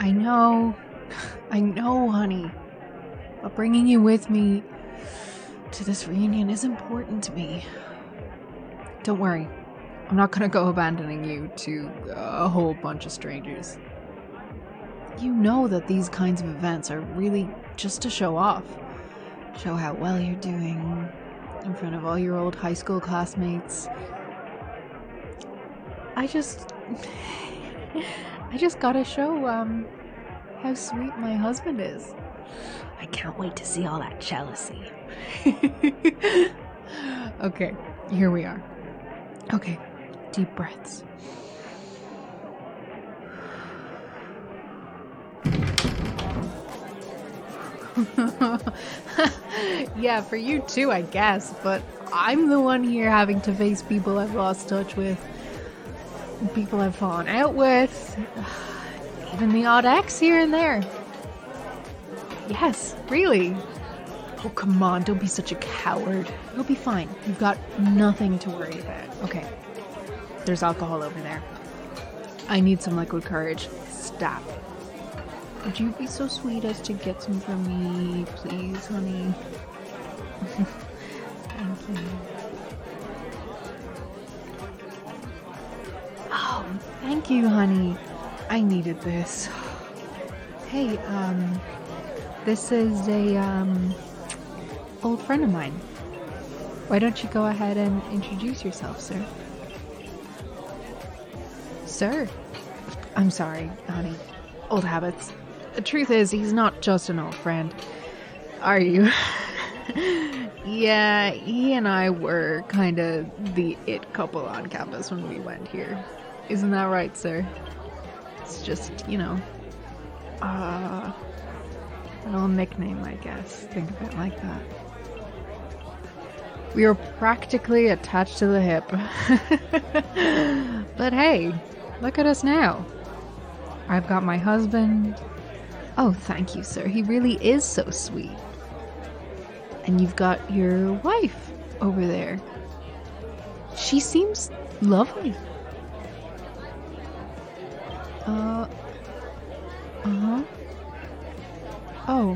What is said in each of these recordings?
I know, honey. But bringing you with me to this reunion is important to me. Don't worry. I'm not gonna go abandoning you to a whole bunch of strangers. You know that these kinds of events are really just to show off. Show how well you're doing in front of all your old high school classmates. I just gotta show, how sweet my husband is. I can't wait to see all that jealousy. Okay, here we are. Okay, deep breaths. Yeah, for you too, I guess, but I'm the one here having to face people I've lost touch with, people I've fallen out with, even the odd ex here and there. Yes, really. Oh, come on, don't be such a coward. You'll be fine. You've got nothing to worry about. Okay, there's alcohol over there. I need some liquid courage. Stop. Would you be so sweet as to get some for me, please, honey? Thank you. Oh, thank you, honey. I needed this. Hey, this is a, old friend of mine. Why don't you go ahead and introduce yourself, sir? Sir? I'm sorry, honey. Old habits. The truth is, he's not just an old friend. Are you? Yeah, he and I were kind of the it couple on campus when we went here. Isn't that right, sir? It's just, an old nickname, I guess. Think of it like that. We were practically attached to the hip. But hey, look at us now. I've got my husband. Oh, thank you, sir. He really is so sweet. And you've got your wife over there. She seems lovely. Oh.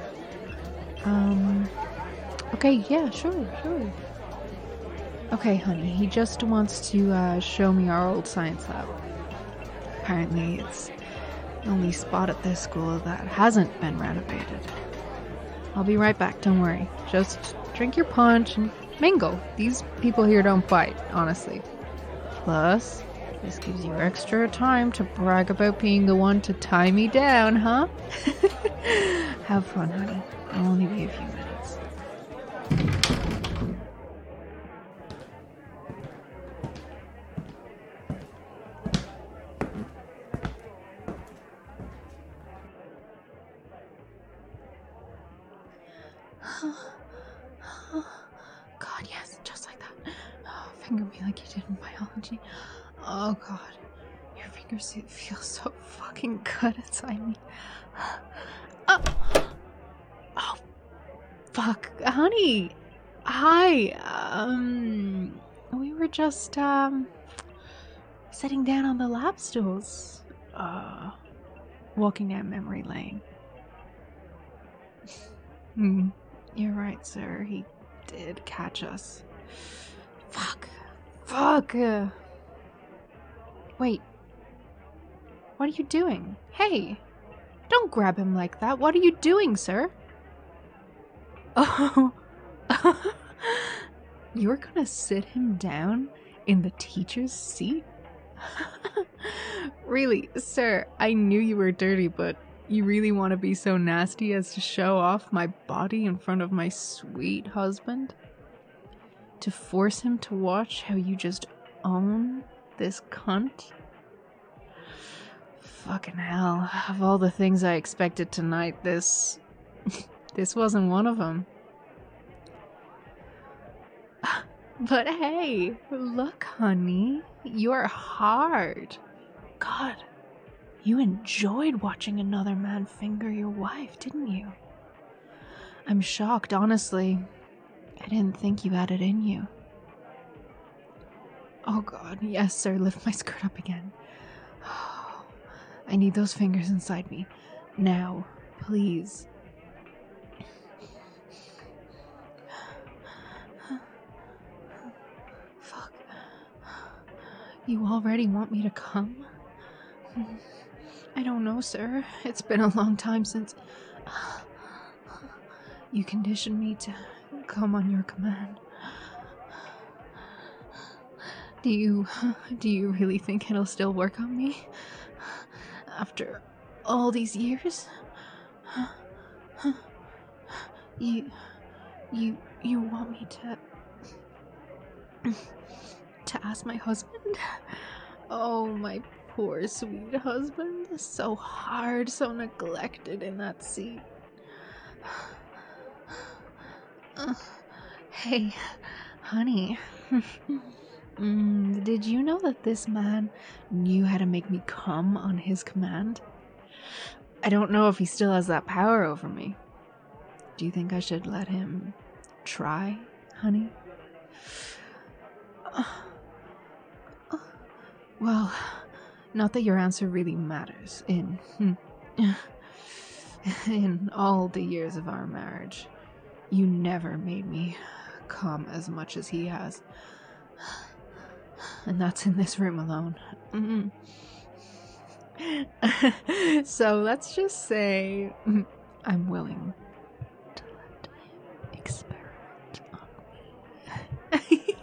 Okay, yeah, sure. Okay, honey, he just wants to show me our old science lab. Apparently, it's the only spot at this school that hasn't been renovated. I'll be right back, don't worry. Just drink your punch and mingle. These people here don't bite, honestly. Plus, this gives you extra time to brag about being the one to tie me down, huh? Have fun, honey. I'll only be a few minutes. God, yes, just like that. Oh, finger me like you did in biology. Oh God, your fingers feel so fucking good inside me. Oh, fuck, honey. Hi. We were just sitting down on the lab stools, walking down memory lane. You're right, sir. He did catch us. Fuck. Wait. What are you doing? Hey! Don't grab him like that. What are you doing, sir? Oh. You're gonna sit him down in the teacher's seat? Really, sir, I knew you were dirty, but you really want to be so nasty as to show off my body in front of my sweet husband? To force him to watch how you just own this cunt? Fucking hell. Of all the things I expected tonight, this wasn't one of them. But hey, look, honey. You're hard. God, you enjoyed watching another man finger your wife, didn't you? I'm shocked, honestly. I didn't think you had it in you. Oh God, yes, sir, lift my skirt up again. I need those fingers inside me. Now, please. Fuck. You already want me to come? I don't know, sir. It's been a long time since you conditioned me to come on your command. Do you really think it'll still work on me? After all these years? You want me to ask my husband? Oh, my poor sweet husband. So hard, so neglected in that seat. Hey, honey. Did you know that this man knew how to make me come on his command? I don't know if he still has that power over me. Do you think I should let him try, honey? Well, not that your answer really matters in all the years of our marriage. You never made me come as much as he has. And that's in this room alone. So let's just say I'm willing to let him experiment on me.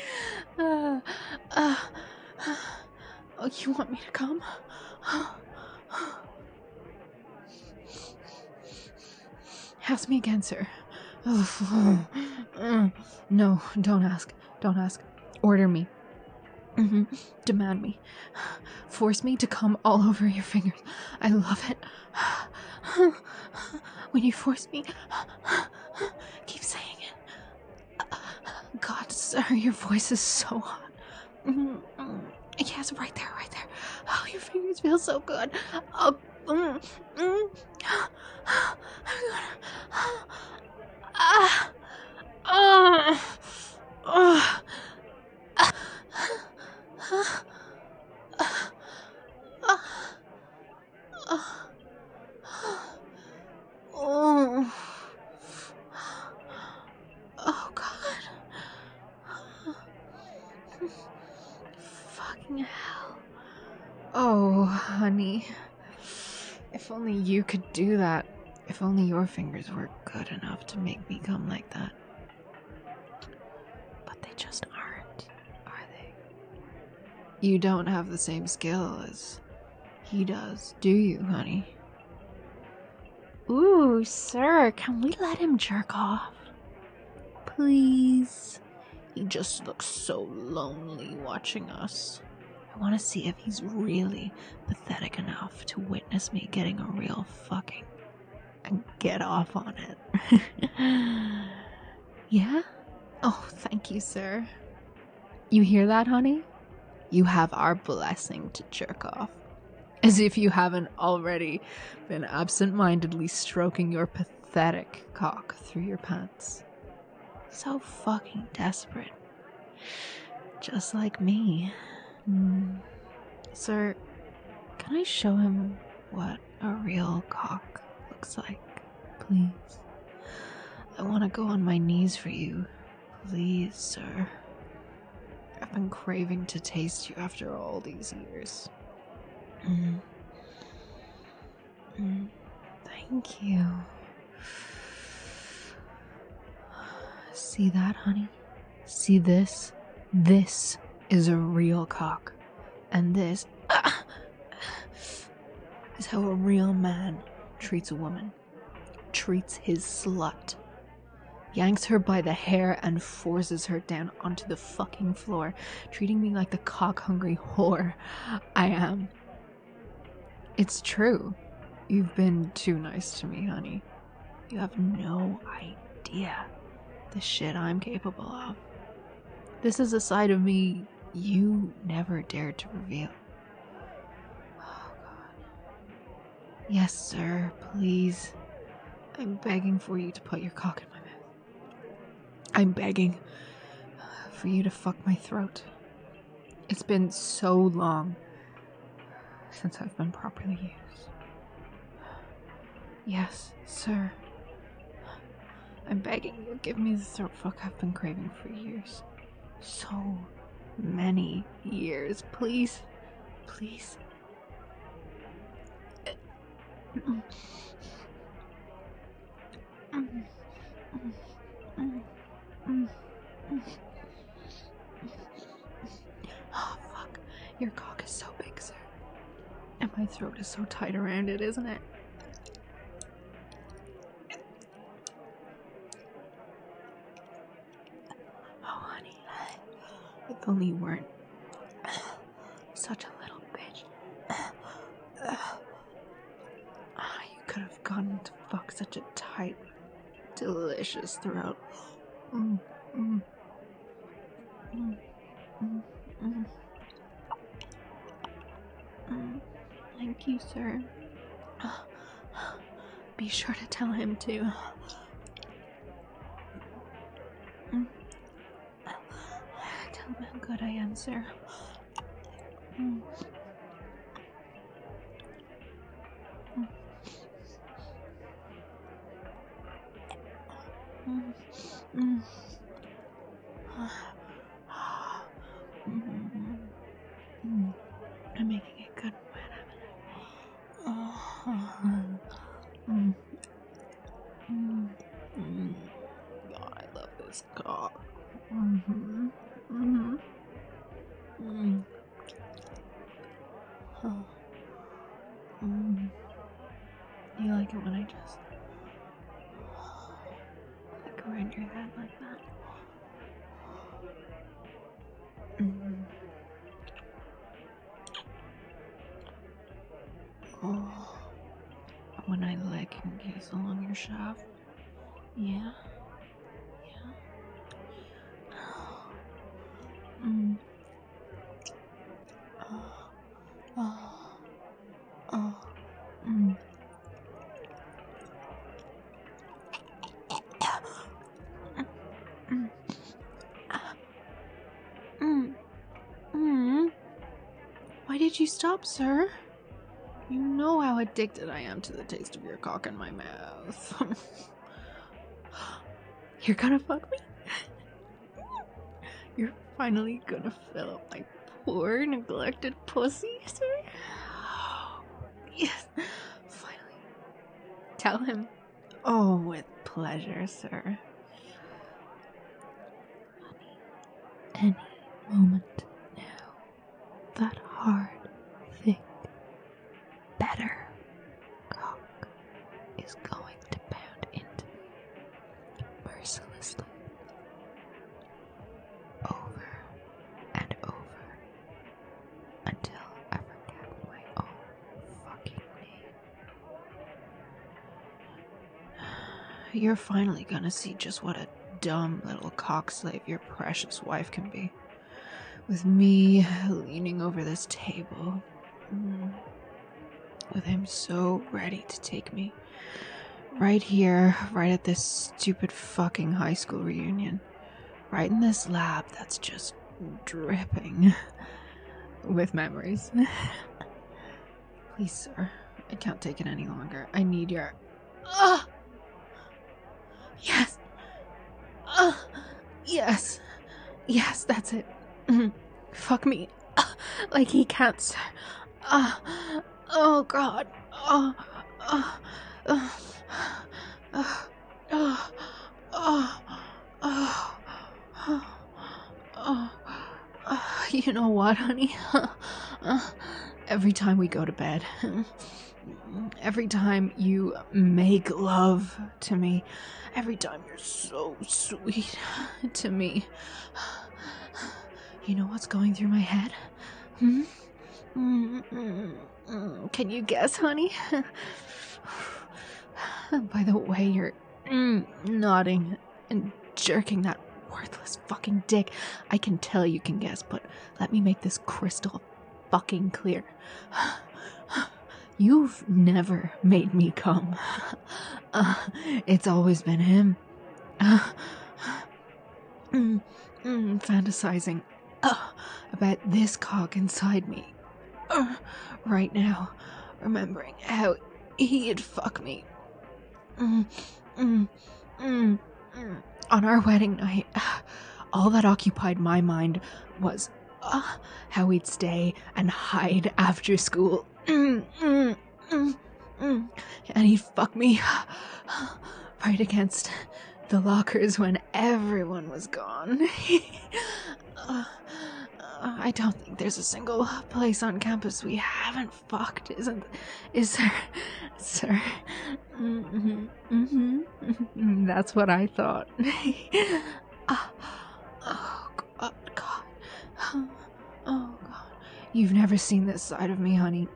Oh, you want me to come? Ask me again, sir. No, don't ask. Don't ask. Order me. Demand me. Force me to come all over your fingers. I love it. When you force me, keep saying it. God, sir, your voice is so hot. Yes, right there, right there. Oh, your fingers feel so good. Oh, Oh God. Fucking hell. Oh, honey. If only you could do that. If only your fingers were good enough to make me come like that. But they just aren't, are they? You don't have the same skill as he does, do you, honey? Ooh, sir, can we let him jerk off? Please. He just looks so lonely watching us. I want to see if he's really pathetic enough to witness me getting a real fucking and get off on it. Yeah? Oh, thank you, sir. You hear that, honey? You have our blessing to jerk off. As if you haven't already been absent-mindedly stroking your pathetic cock through your pants. So fucking desperate. Just like me. Sir, can I show him what a real cock looks like, please? I want to go on my knees for you. Please, sir. I've been craving to taste you after all these years. Thank you. See that, honey? See this? This is a real cock. And this is how a real man treats a woman. Treats his slut. Yanks her by the hair and forces her down onto the fucking floor, treating me like the cock-hungry whore I am. It's true. You've been too nice to me, honey. You have no idea the shit I'm capable of. This is a side of me you never dared to reveal. Oh, God. Yes, sir, please. I'm begging for you to put your cock in my mouth. I'm begging for you to fuck my throat. It's been so long since I've been properly used. Yes, sir. I'm begging you, give me the throat fuck I've been craving for years. So many years. Please. Please. Oh, fuck. Your cock is so big, sir. And my throat is so tight around it, isn't it? Oh, honey. If only you weren't such a little bitch. You could have gotten to fuck such a tight, delicious throat. Thank you, sir. Be sure to tell him to. Tell him how good I am, sir. I'm making it good when God, I love this cock. You like it when I just like around your head like that? Oh, when I lick and gaze along your shaft? Yeah? Yeah? Why did you stop, sir? You know how addicted I am to the taste of your cock in my mouth. You're gonna fuck me? You're finally gonna fill up my poor, neglected pussy, sir? Yes, finally. Tell him. Oh, with pleasure, sir. Honey, any moment now, that hard, thick, better cock is going to pound into me mercilessly, over and over, until I forget my own fucking name. You're finally gonna see just what a dumb little cock slave your precious wife can be, with me leaning over this table, with him so ready to take me, right here, right at this stupid fucking high school reunion, right in this lab that's just dripping with memories. Please, sir, I can't take it any longer. I need your... Yes! Yes! Yes, that's it. Fuck me. Like he can't, sir. Oh, God. You know what, honey? Every time we go to bed, every time you make love to me, every time you're so sweet to me, you know what's going through my head? Can you guess, honey? By the way you're nodding and jerking that worthless fucking dick, I can tell you can guess, but let me make this crystal fucking clear. You've never made me come. It's always been him. Fantasizing about this cock inside me right now, remembering how he'd fuck me. On our wedding night, all that occupied my mind was how he'd stay and hide after school. And he'd fuck me right against the lockers when everyone was gone. I don't think there's a single place on campus we haven't fucked, is there, sir? That's what I thought. Oh, God. Oh, God. You've never seen this side of me, honey.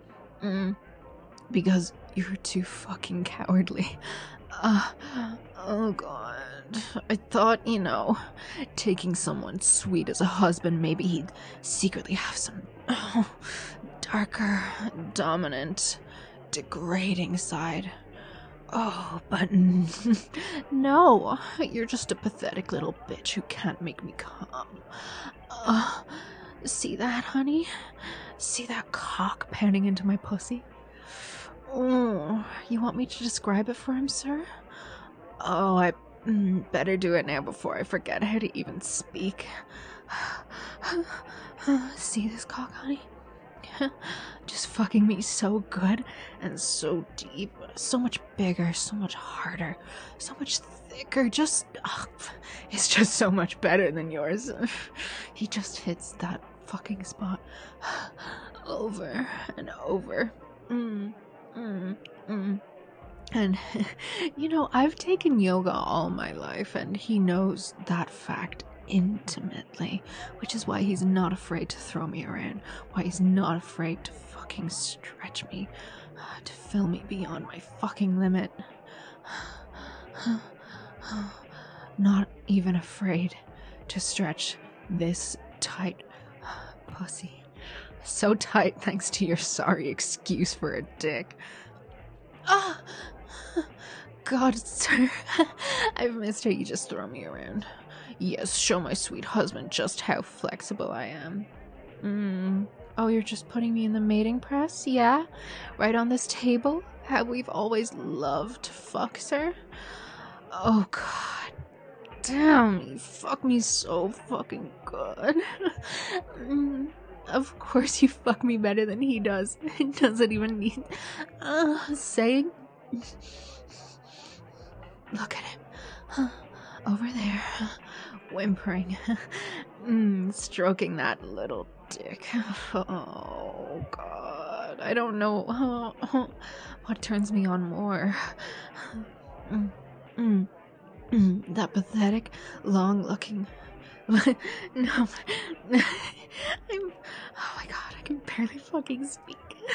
Because you're too fucking cowardly. Oh, God. I thought, taking someone sweet as a husband, maybe he'd secretly have some darker, dominant, degrading side. Oh, but no, you're just a pathetic little bitch who can't make me come. See that, honey? See that cock pounding into my pussy? Oh, you want me to describe it for him, sir? Oh, I better do it now before I forget how to even speak. See this cock, honey? Just fucking me so good and so deep, so much bigger, so much harder, so much thicker, it's just so much better than yours. He just hits that fucking spot over and over. And, I've taken yoga all my life, and he knows that fact intimately, which is why he's not afraid to throw me around, why he's not afraid to fucking stretch me, to fill me beyond my fucking limit. Not even afraid to stretch this tight pussy. So tight thanks to your sorry excuse for a dick. God, sir, I've missed how you just throw me around. Yes, show my sweet husband just how flexible I am. Oh, you're just putting me in the mating press, yeah? Right on this table? How we've always loved to fuck, sir? Oh, God damn, you fuck me so fucking good. Of course you fuck me better than he does. It doesn't even need saying. Look at him. Over there. Whimpering. Stroking that little dick. Oh, God. I don't know what turns me on more. That pathetic, long-looking... No. Oh my God, I can barely fucking speak.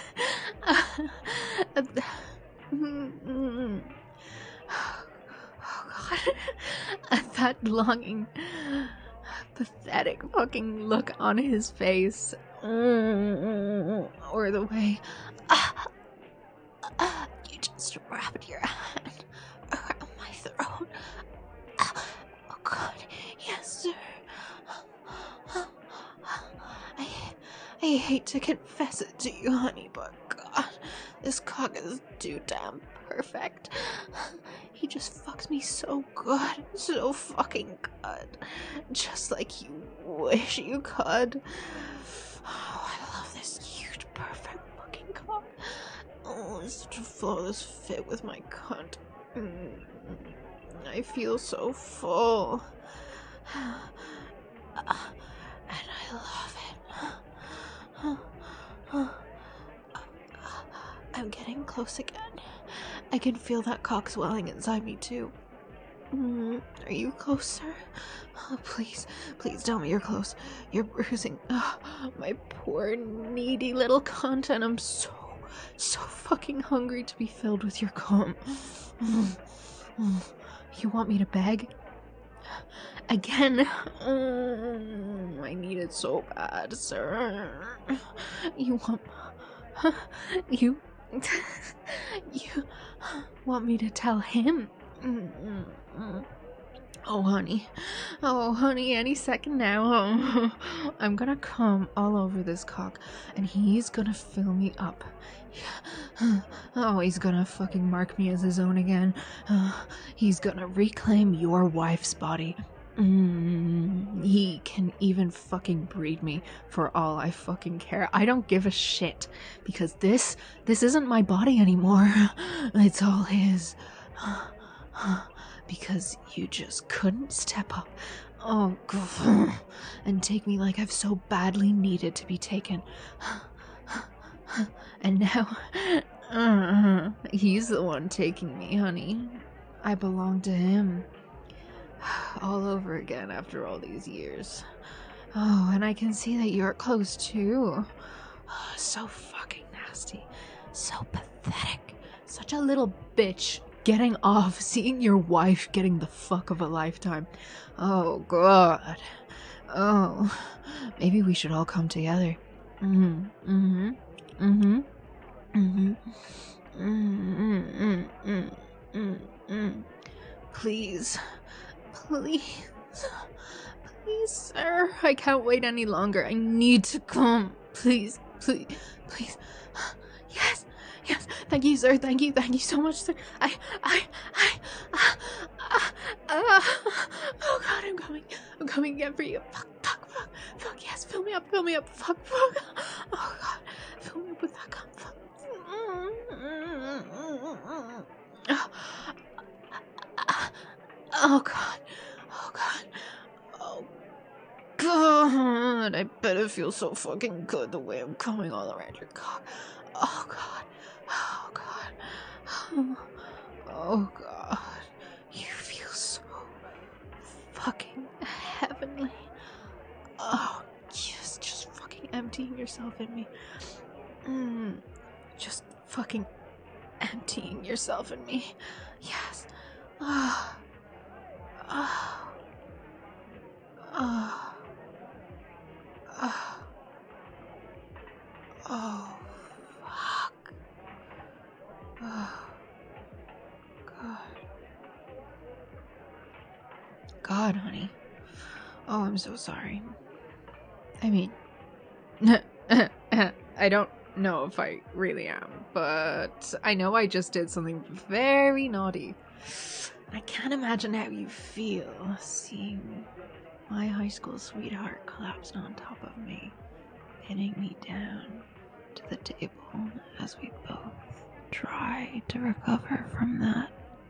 Oh God. That longing, pathetic fucking look on his face. Or the way you just wrapped your hand around my throat. Oh God, yes sir. I hate to confess it to you, honey, but God, this cock is too damn perfect. He just fucks me so good, so fucking good, just like you wish you could. Oh, I love this huge, perfect fucking cock. Oh, it's such a flawless fit with my cunt. I feel so full. And I love it. I'm getting close again. I can feel that cock swelling inside me too. Are you close, sir? Oh, please tell me you're close. You're bruising my poor needy little cunt, and I'm so fucking hungry to be filled with your cum. You want me to beg? Again? I need it so bad, sir. You want me to tell him? Oh, honey. Oh, honey, any second now. Oh, I'm gonna come all over this cock, and he's gonna fill me up. Oh, he's gonna fucking mark me as his own again. He's gonna reclaim your wife's body. He can even fucking breed me for all I fucking care. I don't give a shit, because this isn't my body anymore. It's all his. Because you just couldn't step up. Oh, God. And take me like I've so badly needed to be taken. And now, he's the one taking me, honey. I belong to him. All over again after all these years. Oh, and I can see that you're close too. Oh, so fucking nasty. So pathetic. Such a little bitch. Getting off, seeing your wife getting the fuck of a lifetime. Oh, God. Oh, maybe we should all come together. Please. Please. Please, sir. I can't wait any longer. I need to come. Please, please, please. Yes. Yes, thank you, sir. Thank you so much, sir. Oh God, I'm coming again for you. Fuck, yes, fill me up, fuck. Oh God, fill me up with that cum, fuck. Oh God, oh God, I bet it feels so fucking good the way I'm coming all around your cock. Oh God. Oh God. Oh God. You feel so fucking heavenly. Oh, just fucking emptying yourself in me. Just fucking emptying yourself in me. Yes. Oh. Oh. Oh. Oh. Oh. Fuck. Oh. God, honey. Oh, I'm so sorry. I mean, I don't know if I really am, but I know I just did something very naughty. I can't imagine how you feel seeing my high school sweetheart collapsed on top of me, pinning me down to the table as we both try to recover from that.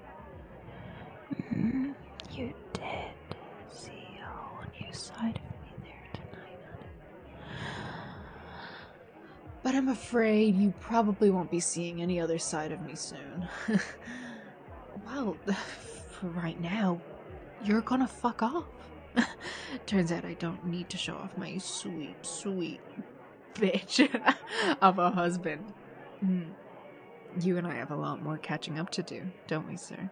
You did see a whole new side of me there tonight, honey. But I'm afraid you probably won't be seeing any other side of me soon. Well, for right now, you're gonna fuck off. Turns out I don't need to show off my sweet, sweet bitch of a husband. You and I have a lot more catching up to do, don't we, sir?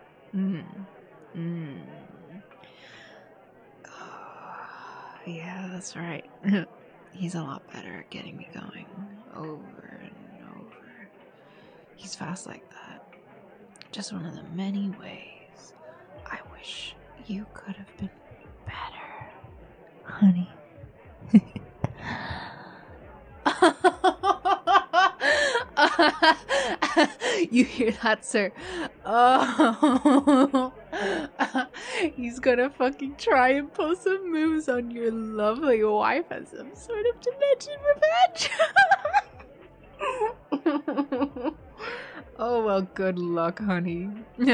Yeah, that's right. He's a lot better at getting me going over and over. He's fast like that. Just one of the many ways I wish you could have been better, honey. You hear that, sir? Oh, he's gonna fucking try and pull some moves on your lovely wife as some sort of dimension revenge. Oh, well, good luck, honey.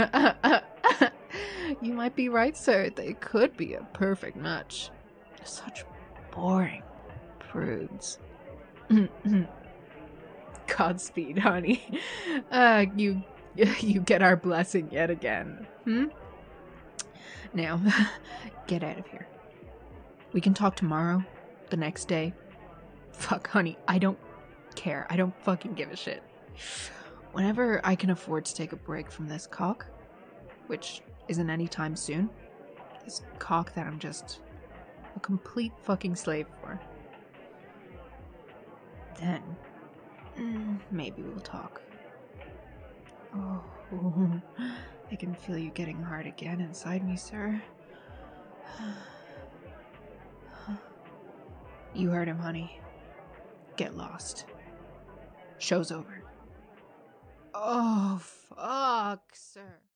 You might be right, sir. They could be a perfect match. Such boring prudes. Godspeed, honey. You get our blessing yet again. Now, get out of here. We can talk tomorrow, the next day. Fuck, honey, I don't care. I don't fucking give a shit. Whenever I can afford to take a break from this cock, which isn't anytime soon, this cock that I'm just a complete fucking slave for, then maybe we'll talk. Oh, I can feel you getting hard again inside me, sir. You heard him, honey. Get lost. Show's over. Oh, fuck, sir.